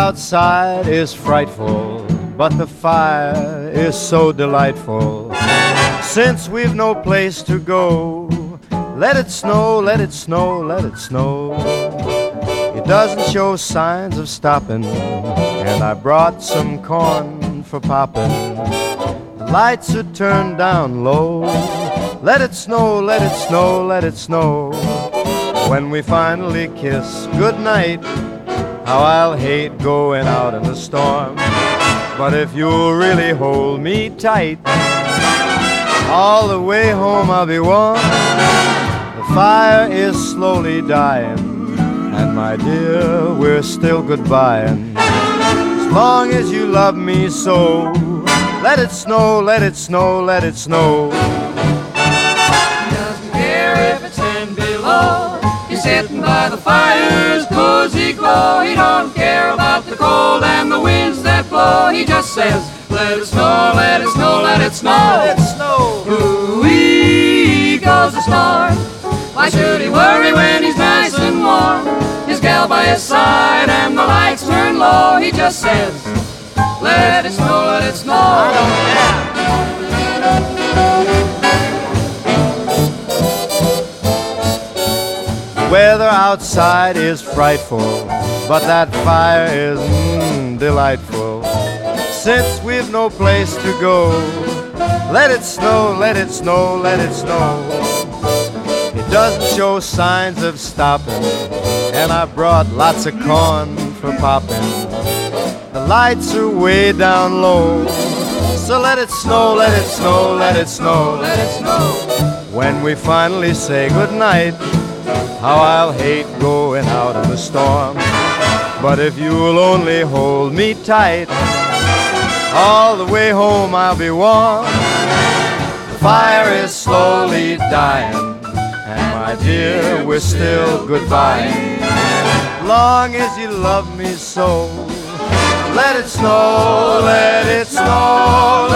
outside is frightful, but the fire is so delightful. Since we've no place to go, let it snow, let it snow, let it snow. It doesn't show signs of stopping, and I brought some corn for popping. The lights are turned down low. Let it snow, let it snow, let it snow. When we finally kiss goodnight, how I'll hate going out in the storm. But if you'll really hold me tight, all the way home I'll be warm. The fire is slowly dying, and my dear, we're still goodbying. As long as you love me so, let it snow, let it snow, let it snow. He doesn't care if it's 10 below. He's sitting by the fire's cozy glow. He don't care about the cold and the winds that blow. He just says, let it snow, let it snow, let it snow. Let it snow. Ooh-wee goes the storm. Why should he worry when he's nice and warm? His gal by his side and the lights turn low. He just says, let it snow, let it snow. I don't care. The weather outside is frightful, but that fire is delightful. Since we've no place to go, let it snow, let it snow, let it snow. It doesn't show signs of stopping, and I brought lots of corn for popping. The lights are way down low, so let it snow, let it snow, let it snow, Let it snow. when we finally say goodnight, how I'll hate going out in the storm. But if you'll only hold me tight, all the way home I'll be warm. The fire is slowly dying, and my dear, we're still goodbye. Long as you love me so, let it snow, let it snow,